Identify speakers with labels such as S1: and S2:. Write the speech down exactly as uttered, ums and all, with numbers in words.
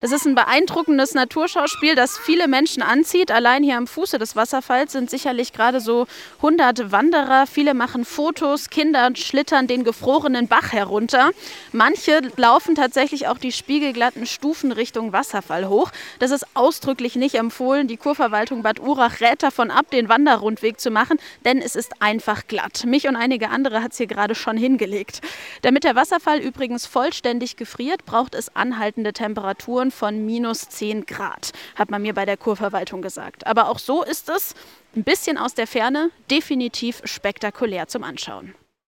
S1: Das ist ein beeindruckendes Naturschauspiel, das viele Menschen anzieht. Allein hier am Fuße des Wasserfalls sind sicherlich gerade so hundert Wanderer. Viele machen Fotos, Kinder schlittern den gefrorenen Bach herunter. Manche laufen tatsächlich auch die spiegelglatten Stufen Richtung Wasserfall hoch. Das ist ausdrücklich nicht empfohlen. Die Kurverwaltung Bad Urach rät davon ab, den Wanderrundweg zu machen, denn es ist einfach glatt. Mich und einige andere hat es hier gerade schon hingelegt. Damit der Wasserfall übrigens vollständig gefriert, braucht es anhaltende Temperaturen von minus zehn Grad, hat man mir bei der Kurverwaltung gesagt. Aber auch so ist es, ein bisschen aus der Ferne, definitiv spektakulär zum Anschauen.